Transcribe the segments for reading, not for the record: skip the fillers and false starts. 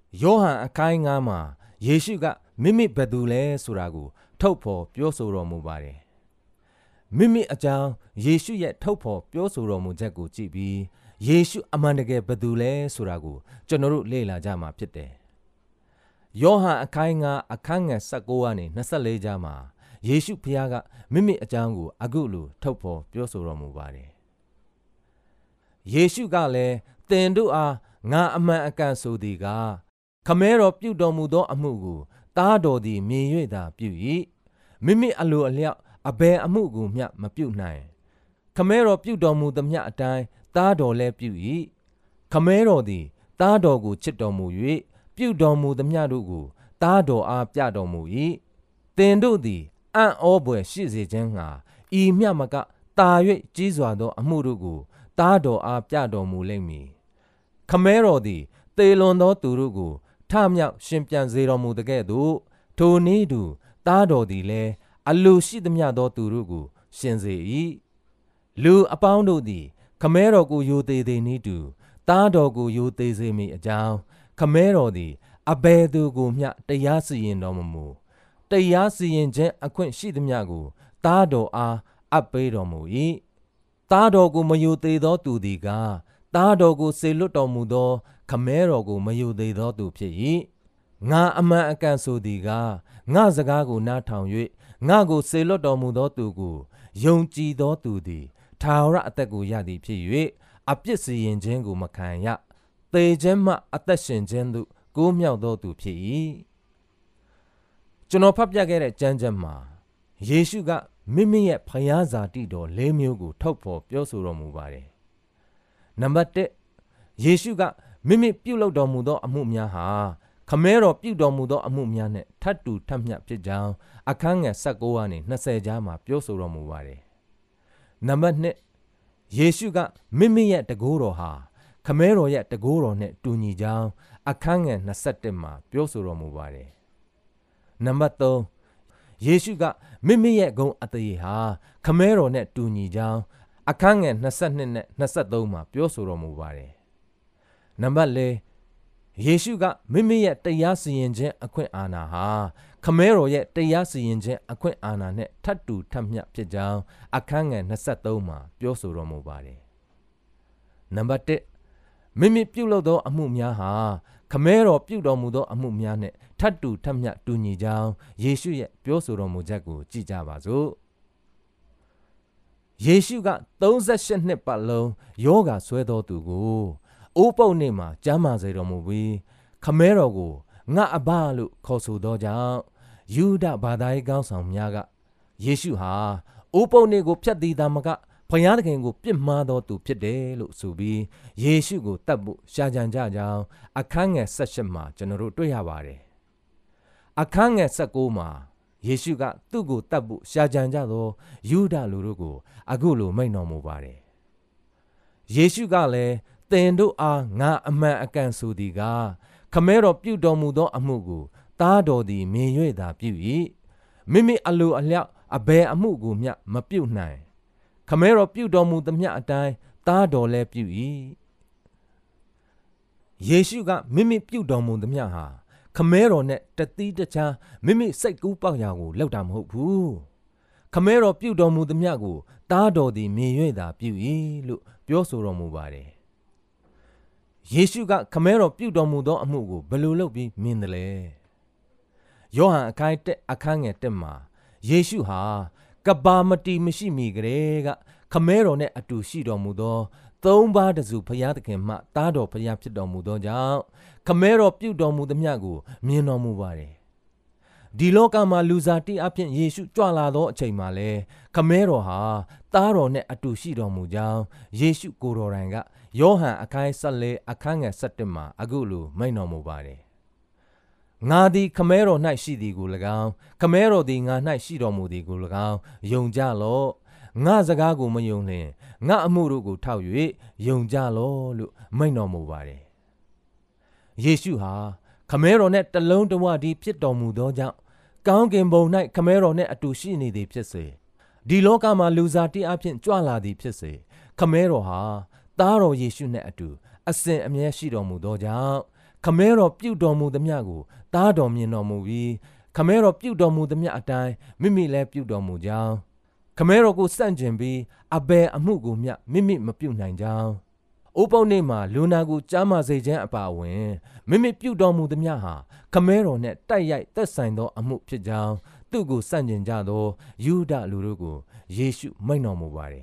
ယောဟန်အခန်း9မှာယေရှုကမိမိဘယ်သူလဲဆိုတာကိုထုတ်ဖော်ပြောဆိုတော်မူပါတယ်။မိမိအကြောင်းယေရှုရဲ့ထုတ်ဖော်ပြောဆိုတော်မူချက်ကိုကြည့်ပြီးယေရှုအမှန်တကယ်ဘယ်သူလဲဆိုတာကိုကျွန်တော်တို့လေ့လာကြမှာဖြစ်တယ်။ယောဟန်အခန်း9အခန်းငယ်19ကနေ24ကြားမှာယေရှုဖခင်ကမိမိအကြောင်းကိုအခုလိုထုတ်ဖော်ပြောဆိုတော်မူပါတယ်။ယေရှုကလည်းသင်တို့အားငါအမှန်အကန်ဆိုသည်ကခမဲတော်ပြုတော်မူသောအမှုကိုသားတော်သည်မြင်၍သာပြု၏မိမိအလိုအလျောက်အဘယ်အမှုကိုမျှမပြုနိုင်ခမဲတော်ပြုတော်မူသမျှအတိုင်းသားတော်လည်းပြု၏ခမဲတော်သည်သားတော်ကိုချစ်တော်မူ၍ပြုတော်မူသမျှတို့ကိုသားတော်အားပြတော်မူ၏သင်တို့သည်အံ့ဩဖွယ်ရှိစေခြင်းငှာဤမျှမကတာ၍ကြီးစွာသောအမှုတို့ကိုသားတော်အားပြတော်မူလိမ့်မည်ခမဲတော်သည်သေလွန်သောသူတို့ကိုထမြောက်ရှင်ပြန်စေတော်မူတကဲ့သို့ထိုနည်းတူသားတော်သည်လည်းအလိုရှိသမျှသောသူတို့ကိုရှင်စေ၏လူအပေါင်းတို့သည်ခမဲတော်ကိုယိုသေးသေးနည်းတူသားတော်ကိုယိုသေးစေမိအကြောင်းခမဲတော်သည်အဘယ်သူကိုမျှတရားစီရင်တော်မမူတရားစီရင်ခြင်းအခွင့်ရှိသမျှကိုသားတော်အားအပ်ပေးတော်မူ၏သားတော်ကိုမယိုသေးသောသူသည်ကသားတော်ကိုစေလွတ်တော်မူသောခမဲတော်ကိုမယိုသေးသောသူဖြစ်၏ငါအမှန်အကန်ဆိုသည်ကငါစကားကိုနားထောင်၍ငါကိုစေလွတ်တော်မူသောသူကိုယုံကြည်သောသူသည်ထာဝရအသက်ကိုရသည်ဖြစ်၍အပြစ်စီရင်ခြင်းကိုမခံရသေခြင်းမှအသက်ရှင်ခြင်းသို့ကိုးမြောက်သောသူဖြစ်၏ကျွန်တော်ဖတ်ပြခဲ့တဲ့ကျမ်းချက်မှာယေရှုကမိမိရဲ့ဖျားဇာတိတော်၄မျိုးကိုထုတ်ဖော်ပြောဆိုတော်မူပါတယ်နံပါတ်1ယေရှုကမိမိပြုလုပ်တော်မူသောအမှုများဟာခမဲတော်ပြုတော်မူသောအမှုများနဲ့ထပ်တူထပ်မျှဖြစ်ကြောင်းအခန်းငယ်19ကနေ20ကြားမှာပြောဆိုတော်မူပါတယ်နံပါတ်2ယေရှုကမိမိရဲ့တကိုးတော်ဟာခမဲတော်ရဲ့တကိုးတော်နဲ့တူညီကြောင်းအခန်းငယ်21မှာပြောဆိုတော်မူပါတယ်နံပါတ်3ယေရှုကမိမိရဲ့ဂုဏ်အသရေဟာခမဲတော်နဲ့တူညီကြောင်းအခန်းငယ်22နဲ့23မှာပြောဆိုတော်မူပါတယ်နံပါတ်4ယေရှုကမိမိရဲ့တရားစီရင်ခြင်းအခွင့်အာဏာဟာခမဲတော်ရဲ့တရားစီရင်ခြင်းအခွင့်အာဏာနဲ့ထပ်တူထပ်မျှဖြစ်ကြောင်းအခန်းငယ်23မှာပြောဆိုတော်မူပါတယ်နံပါတ်1မိမိပြုလုပ်သောအမှုများဟာခမဲတော်ပြုတော်မူသောအမှုများနဲ့ထပ်တူထပ်မျှတူညီကြောင်းယေရှုရဲ့ပြောဆိုတော်မူချက်ကိုကြည့်ကြပါစို့ယေရှုက38နှစ်ပတ်လုံးယောဂါဆွဲတော်သူကိုအိုးပုတ်နေ့မှာကျမ်းမာစေတော်မူပြီးခမဲတော်ကိုငါအဘလို့ခေါ်ဆိုသောကြောင့်ယူဒဘာသာရေးခေါင်းဆောင်များကယေရှုဟာအိုးပုတ်နေ့ကိုဖျက်သည်သာမကဘုရားသခင်ကိုပြစ်မှားတော်သူဖြစ်တယ်လို့ဆိုပြီးယေရှုကိုတတ်ဖို့ရှာကြံကြကြောင်းအခန်းငယ်18မှာကျွန်တော်တို့တွေ့ရပါတယ်အခန်းငယ်19မှာယေရှုကသူ့ကိုတတ်ဖို့ရှာကြံကြသောယူဒလူတို့ကိုအခုလိုမိန့်တော်မူပါတယ်ယေရှုကလည်းသင်တို့အားငါအမှန်အကန်ဆိုသည်ကခမဲတော်ပြုတော်မူသောအမှုကိုသားတော်သည်မြင်၍သာပြု၏မိမိအလိုအလျောက်အဘယ်အမှုကိုမျှမပြုနိုင်ခမဲတော်ပြုတော်မူသမျှအတိုင်းသားတော်လည်းပြု၏ယေရှုကမိမိပြုတော်မူသမျှဟာခမဲတော်နဲ့တသီးတခြားမိမိစိတ်ကူးပေါက်ရာကိုလောက်တာမဟုတ်ဘူးခမဲတော်ပြုတော်မူသမျှကိုသားတော်သည်မြင်၍သာပြု၏လို့ပြောဆိုတော်မူပါတယ်ယေရှုကခမဲတော်ပြုတော်မူသောအမှုကိုဘယ်လိုလုပ်ပြီးမြင်တယ်လဲယောဟန်အခန်းငယ်1မှာယေရှုဟာကဘာမတီမရှိမီကလေးကခမဲတော်နဲ့အတူရှိတော်မူသောသုံးပါးတစုဘုရားသခင်မှသားတော်ဘုရားဖြစ်တော်မူသောကြောင့်ခမဲတော်ပြုတော်မူသမျှကိုမြင်တော်မူပါတယ်ဒီလောကမှာလူစားတိအဖြစ်ယေရှုကြွလာသောအချိန်မှာလဲခမဲတော်ဟာသားတော်နဲ့အတူရှိတော်မူကြောင်းယေရှုကိုယ်တော်တိုင်ကယောဟန်အခန်း14အခန်းငယ်17မှာအခုလိုမိန့်တော်မူပါတယ်ငါသည်ခမဲတော်၌ရှိသည်ကို၎င်းခမဲတော်သည်ငါ၌ရှိတော်မူသည်ကို၎င်းယုံကြလော့ငါစကားကိုမယုံလျင်ငါအမှုတို့ကိုထောက်၍ယုံကြလော့လို့မိန့်တော်မူပါတယ်ယေရှုဟာခမဲတော်နဲ့တလုံးတဝတည်းဖြစ်တော်မူသောကြောင့်ကောင်းကင်ဘုံ၌ခမဲတော်နဲ့အတူရှိနေသည်ဖြစ်စေဒီလောကမှာလူစားတိအဖြစ်ကြွလာသည်ဖြစ်စေခမဲတော်ဟာသားတော်ယေရှုနဲ့အတူအစဉ်အမြဲရှိတော်မူသောကြောင့်ခခမဲတော်ပြုတော်မူသည်မြတ်ကိုသားတော်မြင်တော်မူပြီးခမဲတော်ပြုတော်မူသည်မြတ်အတိုင်းမိမိလည်းပြုတော်မူကြောင်းခမဲတော်ကိုစန့်ကျင်ပြီးအဘယ်အမှုကိုမျှမိမိမပြုနိုင်ကြောင်းအိုးပုတ်နေ့မှာလူနာကိုကြားမစေခြင်းအပါအဝင်မိမိပြုတော်မူသည်မြတ်ဟာခမဲတော်နဲ့တိုက်ရိုက်သက်ဆိုင်သောအမှုဖြစ်ကြောင်းသူ့ကိုစန့်ကျင်ကြသောယူဒလူတို့ကိုယေရှုမိန့်တော်မူပါတယ်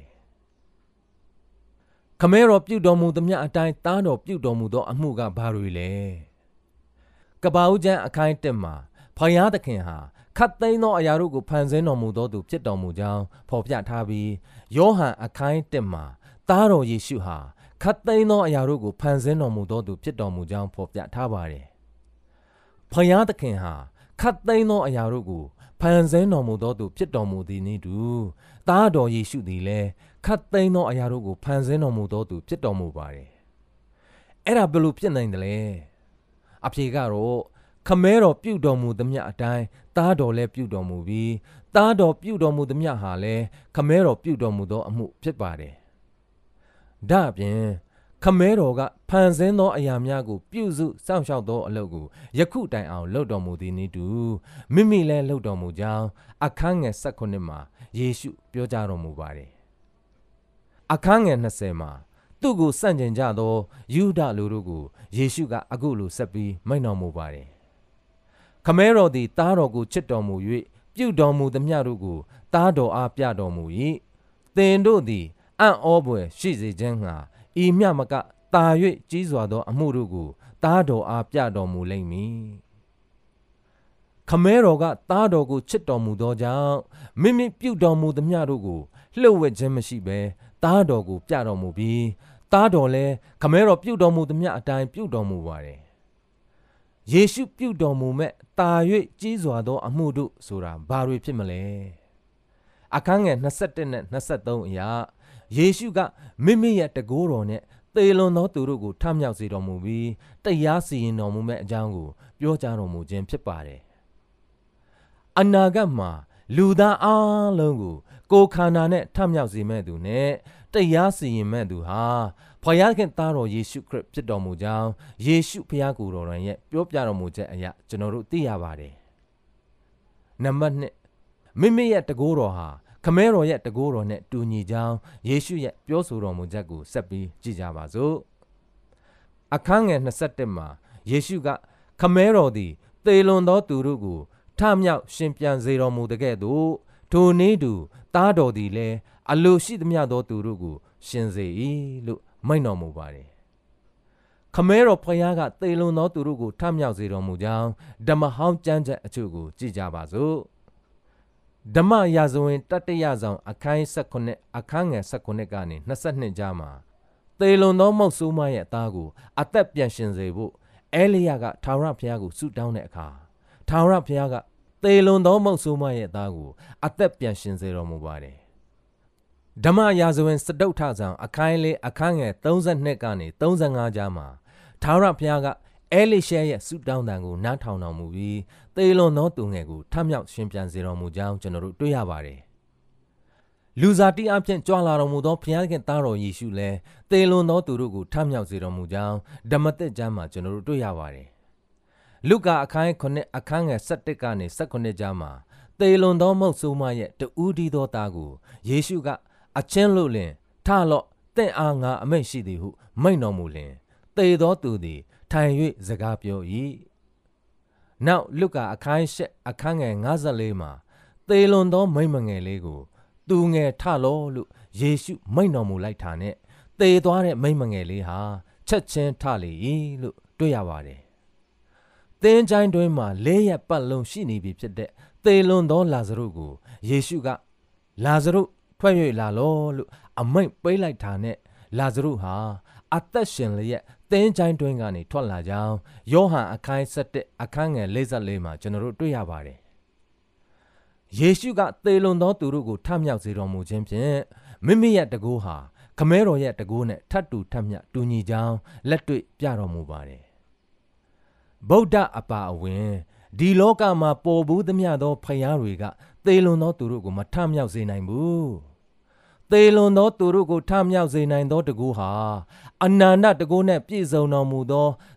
ခမဲတော်ပြုတော်မူသည်မြတ်အတိုင်းသားတော်ပြုတော်မူသောအမှုကဘာတွေလဲကပ္ပဦးကျမ်းအခိုင်1မှာဖယားသခင်ဟာခတ်သိမ်းသောအရာတို့ကိုဖန်ဆင်းတော်မူသောသူဖြစ်တော်မူကြောင်းဖော်ပြထားပြီးယောဟန်အခိုင်1မှာသားတော်ယေရှုဟာခတ်သိမ်းသောအရာတို့ကိုဖန်ဆင်းတော်မူသောသူဖြစ်တော်မူကြောင်းဖော်ပြထားပါတယ်ဖယားသခင်ဟာခတ်သိမ်းသောအရာတို့ကိုဖန်ဆင်းတော်မူသောသူဖြစ်တော်မူသည်နည်းတူသားတော်ယေရှုသည်လည်းခတ်သိမ်းသောအရာတို့ကိုဖန်ဆင်းတော်မူသောသူဖြစ်တော်မူပါတယ်အဲ့ဒါဘယ်လိုဖြစ်နိုင်တယ်လဲအဖြေကတော့ခမဲတော်ပြုတော်မူသည်မြတ်အတိုင်းသားတော်လည်းပြုတော်မူပြီးသားတော်ပြုတော်မူသည်မြတ်ဟာလည်းခမဲတော်ပြုတော်မူသောအမှုဖြစ်ပါတယ်ဒါအပြင်ခမဲတော်ကဖန်ဆင်းသောအရာများကိုပြုစုစောင့်ရှောက်သောအလုပ်ကိုယခုတိုင်အောင်လုပ်တော်မူသည်နည်းတူမိမိလည်းလုပ်တော်မူကြောင်းအခန်းငယ်19မှာယေရှုပြောကြားတော်မူပါတယ်အခန်းငယ်20မှာသူ့ကိုစန့်ကျင်ကြသောယူဒလူတို့ကိုယေရှုကအခုလိုဆက်ပြီးမိန့်တော်မူပါတယ်ခမဲတော်သည်သားတော်ကိုချစ်တော်မူ၍ပြုတော်မူသည်မြတ်တို့ကိုသားတော်အားပြတော်မူ၏သင်တို့သည်အံ့ဩဖွယ်ရှိစေခြင်းငှာဤမြတ်မကတာ၍ကြီးစွာသောအမှုတို့ကိုသားတော်အားပြတော်မူလိမ့်မည်ခမဲတော်ကသားတော်ကိုချစ်တော်မူသောကြောင့်မိမိပြုတော်မူသည်မြတ်တို့ကိုလှုပ်ဝက်ခြင်းမရှိဘဲသားတော်ကိုပြတော်မူပြီးသားတော်လည်းခမဲတော်ပြုတော်မူသည်မြတ်အတိုင်းပြုတော်မူပါတယ်ယေရှုပြုတော်မူမဲ့တာ၍ကြီးစွာသောအမှုတို့ဆိုတာဘာတွေဖြစ်မလဲအခန်းငယ်21နဲ့23အရာယေရှုကမိမိရဲ့တကိုးတော်နဲ့သေလွန်သောသူတို့ကိုထမြောက်စေတော်မူပြီးတရားစီရင်တော်မူမဲ့အကြောင်းကိုပြောကြားတော်မူခြင်းဖြစ်ပါတယ်အနာဂတ်မှာလူသားအလုံးကိုခန္ဓာနဲ့ထမြောက်စေမဲ့သူနဲ့တရားစီရင်မဲ့သူဟာဖခင်သားတော်ယေရှုခရစ်ဖြစ်တော်မူကြောင်းယေရှုဖခင်ကိုယ်တော်ရဲ့ပြောပြတော်မူချက်အရာကျွန်တော်တို့သိရပါတယ်နံပါတ်1မိမိရဲ့တကိုးတော်ဟာခမဲတော်ရဲ့တကိုးတော်နဲ့တူညီကြောင်းယေရှုရဲ့ပြောဆိုတော်မူချက်ကိုဆက်ပြီးကြည့်ကြပါစို့အခန်းငယ်21မှာယေရှုကခမဲတော်သည်သေလွန်သောသူတို့ကိုထမြောက်ရှင်ပြန်စေတော်မူတဲ့ကဲ့သို့ထိုနည်းတူသားတော်သည်လည်းအလိုရှိသမျှသောသူတို့ကိုရှင်စေ၏လို့မိန့်တော်မူပါတယ်ခမဲတော်ဖခင်ကသေလွန်သောသူတို့ကိုထမြောက်စေတော်မူကြောင်းဓမ္မဟောင်းကျမ်းချက်အချို့ကိုကြည့်ကြပါစို့ဓမ္မရာဇဝင်တတိယဆောင်အခန်း19အခန်းငယ်19ကနေ22ကြားမှာသေလွန်သောမုတ်ဆိုးမရဲ့အသားကိုအသက်ပြန်ရှင်စေဖို့အဲလိယကထာဝရဘုရားကိုဆုတောင်းတဲ့အခါထာဝရဘုရားကသေလွန်သောမုတ်ဆိုးမရဲ့အသားကိုအသက်ပြန်ရှင်စေတော်မူပါတယ်ဓမ္မရာဇဝင်စတုတ္ထဆောင်အခန်းလေးအခန်းငယ်32ကနေ35ကြားမှာထာဝရဘုရားကအဲလိရှဲရဲ့ဆုတောင်းတန်ကိုနားထောင်တော်မူပြီးသေလွန်သောသူငယ်ကိုထမြောက်ရှင်ပြန်စေတော်မူကြောင်းကျွန်တော်တို့တွေ့ရပါတယ်လူစားတိအဖြစ်ကြွလာတော်မူသောဘုရားခင်သားတော်ယေရှုလည်းသေလွန်သောသူတို့ကိုထမြောက်စေတော်မူကြောင်းဓမ္မသစ်ကျမ်းမှာကျွန်တော်တို့တွေ့ရပါတယ်လုကာအခန်း9အခန်းငယ်17ကနေ19ကြားမှာသေလွန်သောမုတ်ဆိုးမရဲ့တူးဒီသောသားကိုယေရှုကအချင်းလို့လင်ထလော့တင့်အားငါအမိန့်ရှိသည်ဟုမိန့်တော်မူလင်သေသောသူသည်ထိုင်၍စကားပြော၏နောက်လုကာအခန်း8အခန်းငယ်54မှာသေလွန်သောမိန်းမငယ်လေးကိုသူငယ်ထလော့လို့ယေရှုမိန့်တော်မူလိုက်တာနဲ့သေသွားတဲ့မိန်းမငယ်လေးဟာချက်ချင်းထလေ၏လို့တွေ့ရပါတယ်သင်္ချိုင်းတွင်မှာ၄ရက်ပတ်လုံးရှိနေပြီဖြစ်တဲ့သေလွန်သောလာဇရုကိုယေရှုကလာဇရုထွက်၍လာလော့လို့အမိန့်ပေးလိုက်တာနဲ့လာဇရုဟာအသက်ရှင်လျက်သင်္ချိုင်းတွင်ကနေထွက်လာကြောင်းယောဟန်အခန်း7အခန်းငယ်44မှာကျွန်တော်တို့တွေ့ရပါတယ်ယေရှုကသေလွန်သောသူတို့ကိုထမြောက်စေတော်မူခြင်းဖြင့်မိမိရဲ့တကိုးဟာခမဲတော်ရဲ့တကိုးနဲ့ထပ်တူထပ်မျှတူညီကြောင်းလက်တွေ့ပြတော်မူပါတယ်ဗုဒ္ဓအပါအဝင်ဒီလောကမှာပေါ်ဘူးသမျှသောဖယားတွေကသေလွန်သောသူတို့ကိုမထမြောက်စေနိုင်ဘူးသေလွန်သောသူတို့ကိုထမြောက်စေနိုင်သောတကူဟာအနန္တတကူနဲ့ပြည့်စုံတော်မူသော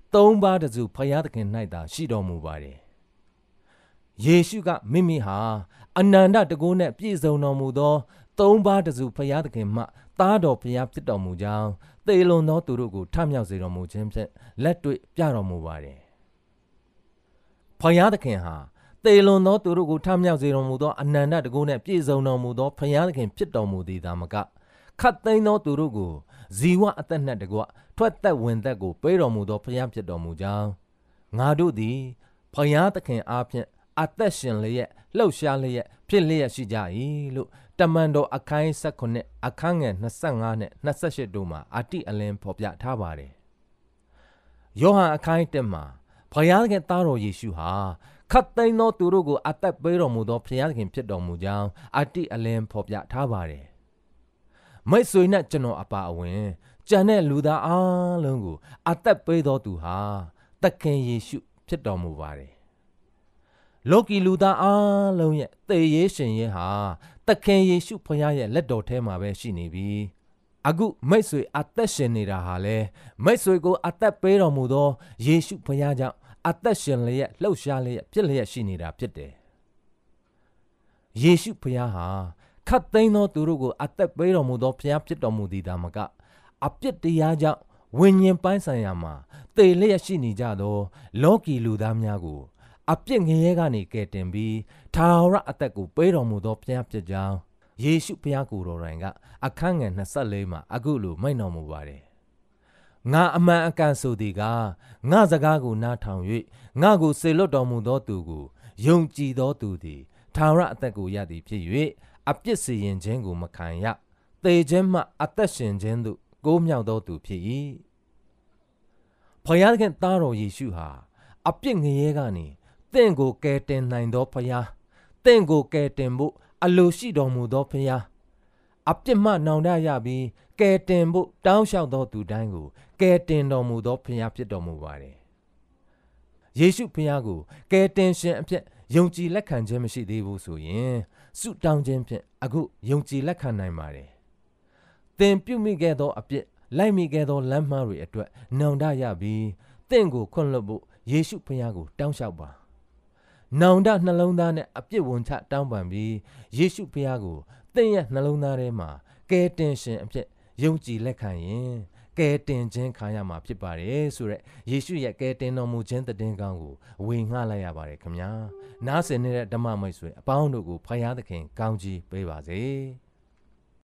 သုံးပါးတစုဖယားသခင်၌သာရှိတော်မူပါတယ်ယေရှုကမိမိဟာအနန္တတကုနဲ့ပြည့်စုံတော်မူသောသုံးပါးတစုဖယားသခင်မှသားတော်ဖယားဖြစ်တော်မူကြောင်းသေလွန်သောသူတို့ကိုထမြောက်စေတော်မူခြင်းဖြင့်လက်တွေ့ပြတော်မူပါတယ်ဖယားသခင်ဟာသေလွန်သောသူတို့ကိုထမြောက်စေတော်မူသောအနန္တတကုနဲ့ပြည့်စုံတော်မူသောဖယားသခင်ဖြစ်တော်မူသည်သာမကခတ်သိမ်းသောသူတို့ကိုဇီဝအသက်နှင့်တကွထွက်သက်ဝင်သက်ကိုပေးတော်မူသောဖယားဖြစ်တော်မူကြောင်းငါတို့သည်ဖယားသခင်အားဖြင့်အသက်ရှင်လျက်လှုပ်ရှားလျက်ဖြစ်လျက်ရှိကြ၏လို့တမန်တော်အခန်း19အခန်းငယ်25နဲ့28တို့မှာအတိအလင်းဖော်ပြထားပါတယ်ယောဟန်အခန်း1မှာဖယားသခင်သားတော်ယေရှုဟာခတ်သိမ်းသောသူတို့ကိုအသက်ပေးတော်မူသောဖယားသခင်ဖြစ်တော်မူကြောင်းအတိအလင်းဖော်ပြထားပါတယ်မိတ်ဆွေနဲ့ကျွန်တော်အပါအဝင်ကျန်တဲ့လူသားအားလုံးကိုအသက်ပေးတော်သူဟာသခင်ယေရှုဖြစ်တော်မူပါတယ်လောကီလူသားအားလုံးရဲ့သေရေးရှင်ရေးဟာသခင်ယေရှုဖခင်ရဲ့လက်တော်ထဲမှာပဲရှိနေပြီးအခုမိတ်ဆွေအသက်ရှင်နေတာဟာလေမိတ်ဆွေကိုအသက်ပေးတော်မူသောယေရှုဖခင်ကြောင့်အသက်ရှင်လျက်လှုပ်ရှားလျက်ဖြစ်လျက်ရှိနေတာဖြစ်တယ်ယေရှုဖခင်ဟာခတ်သိမ်းသောသူတို့ကိုအသက်ပေးတော်မူသောဖခင်ဖြစ်တော်မူသည်သာမကအပြစ်တရားကြောင့်ဝိညာဉ်ပိုင်းဆိုင်ရာမှာသေလျက်ရှိနေကြသောလောကီလူသားများကိုအပြစ်ငရဲကနေကယ်တင်ပြီးထာဝရအသက်ကိုပေးတော်မူသောဘုရားဖြစ်ကြောင်းယေရှုဘုရားကိုယ်တော်တိုင်ကအခန်းငယ်24မှာအခုလိုမိန့်တော်မူပါတယ်ငါအမှန်အကန်ဆိုသည်ကငါစကားကိုနားထောင်၍ငါကိုစေလွတ်တော်မူသောသူကိုယုံကြည်သောသူသည်ထာဝရအသက်ကိုရသည်ဖြစ်၍အပြစ်စီရင်ခြင်းကိုမခံရသေခြင်းမှအသက်ရှင်ခြင်းသို့ကိုးမြောက်သောသူဖြစ်၏ဘုရားသခင်သားတော်ယေရှုဟာအပြစ်ငရဲကနေတင့်ကိုကယ်တင်နိုင်သောဖခင်တင့်ကိုကယ်တင်ဖို့အလိုရှိတော်မူသောဖခင်အပြစ်မှနောင်တရပြီးကယ်တင်ဖို့တောင်းလျှောက်သောသူတိုင်းကိုကယ်တင်တော်မူသောဖခင်ဖြစ်တော်မူပါတယ်ယေရှုဖခင်ကိုကယ်တင်ရှင်အဖြစ်ယုံကြည်လက်ခံခြင်းမရှိသေးဘူးဆိုရင်ဆုတောင်းခြင်းဖြင့်အခုယုံကြည်လက်ခံနိုင်ပါတယ်သင်ပြုမိခဲ့သောအပြစ်လိုက်မိခဲ့သောလမ်းမှားတွေအတွက်နောင်တရပြီးသင်ကိုခွင့်လွှတ်ဖို့ယေရှုဖခင်ကိုတောင်းလျှောက်ပါနောင်တနှလုံးသားနဲ့အပြစ်ဝင်ချတောင်းပန်ပြီးယေရှုဖခင်ကိုသင်ရဲ့နှလုံးသားထဲမှာကယ်တင်ရှင်အဖြစ်ယုံကြည်လက်ခံရင်ကယ်တင်ခြင်းခံရမှာဖြစ်ပါတယ်ဆိုရက်ယေရှုရဲ့ကယ်တင်တော်မူခြင်းတည်င်းကောင်းကိုဝေငှလိုက်ရပါတယ်ခင်ဗျာနားဆင်နေတဲ့ဓမ္မမိတ်ဆွေအပေါင်းတို့ကိုဖခင်သခင်ကောင်းချီးပေးပါစေ